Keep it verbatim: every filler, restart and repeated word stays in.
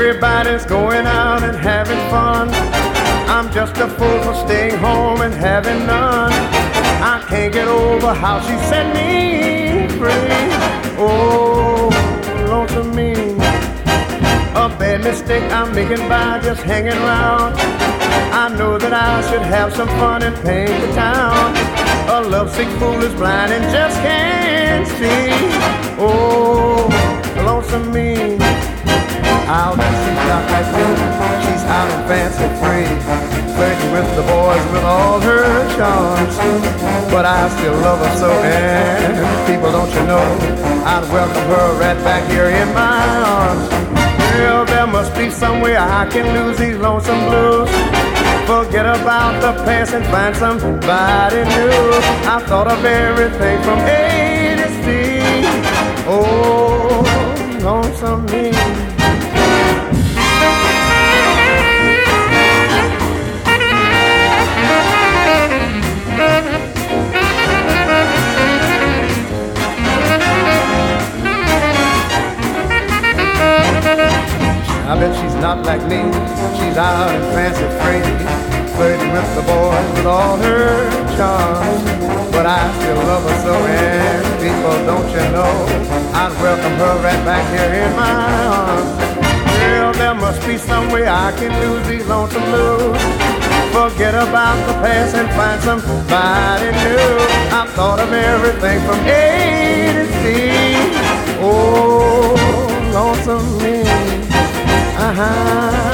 Everybody's going out and having fun. I'm just a fool for staying home and having none. I can't get over how she set me free. Oh, lonesome me. A bad mistake I'm making by just hanging around. I know that I should have some fun and paint the town. A lovesick fool is blind and just can't see. Oh, lonesome me. How does she not like me? She's out and fancy free, flirting with the boys with all her charms. But I still love her so, and people, don't you know, I'd welcome her right back here in my arms. Well, there must be some way I can lose these lonesome blues. Forget about the past and find somebody new. I thought of everything from A to Z. Oh, lonesome me. I bet she's not like me. She's out and fancy free, flirting with the boys with all her charms. But I still love her so, and people, don't you know, I'd welcome her right back here in my arms. Well, there must be some way I can lose these lonesome blues. Forget about the past and find somebody new. I thought of everything from A to Z. Oh, lonesome me. Uh-huh.